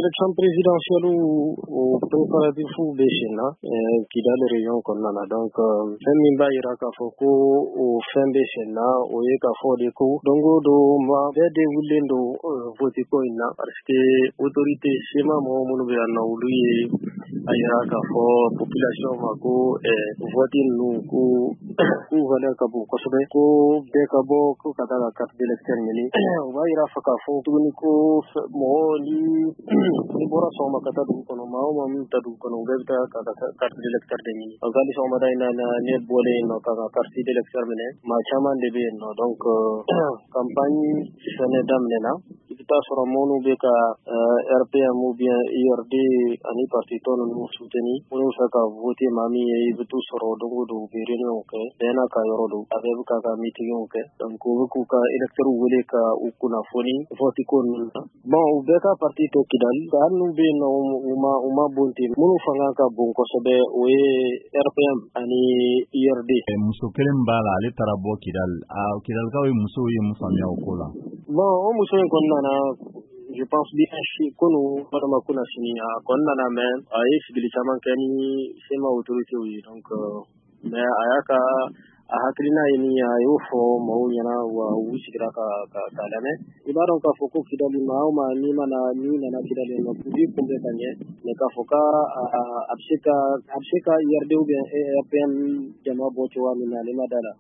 élection présidentielle ou préparatif ou Béchina, qui dans les régions qu'on en a. Donc, Femimba Iraka Foko, ou Fembéchina, ou Yekafo Deko, Dongo do Ma, Bede Wulendo, Votiko Ina, parce que autorité, Shema Momonobe Anaouli, Ayaka for population Mako, voting nous, ou Valère Kabo, Kosobe, ko Bekabo, ko Katala carte d'électeur Mini, ou Irafaka Fo, Tuniko, Moholi, Bora Soma Katadu Konoma, Tadu Konogata, carte d'électeur de Mini. Agali Soma Daina, Net Bole, no carte d'électeur Mene, Machaman de Bien, donc, campagne, Senedam Nena, Kita Soramonu Beka, RPM ou bien IRD, Ani Parti Ton, nous soutenir, nous faire voter Mami et Vitu Soro, Dongo, Réunion, Bena Kayorodo, avec Kaka meeting, donc, Kuka, électeur ou Weleka ou Kunafoni, Votikon. Bon, ou Beka Parti Tokidal, Kanu Ben, Uma Bunti, Munu Fangaka Bunko Sobe, ou RPM, Ani IRD. Muso Kelembala, Letarabo Kidal, Kidalka, Muso, Mufamia Okola. Bon, Muso Konana. Je pense bien que nous madame Akuna Sini a condamné même à Sibilisaman Kani Sema autorité oui donc mais ayaka a haklina ini ya yofo maunyana wa usikira ka lame ibaro ka foko kidali mauma ni na kidali no kudi kumbe kanye ne ka foka abseka yarde ou bien APN jama boto wa mina le madala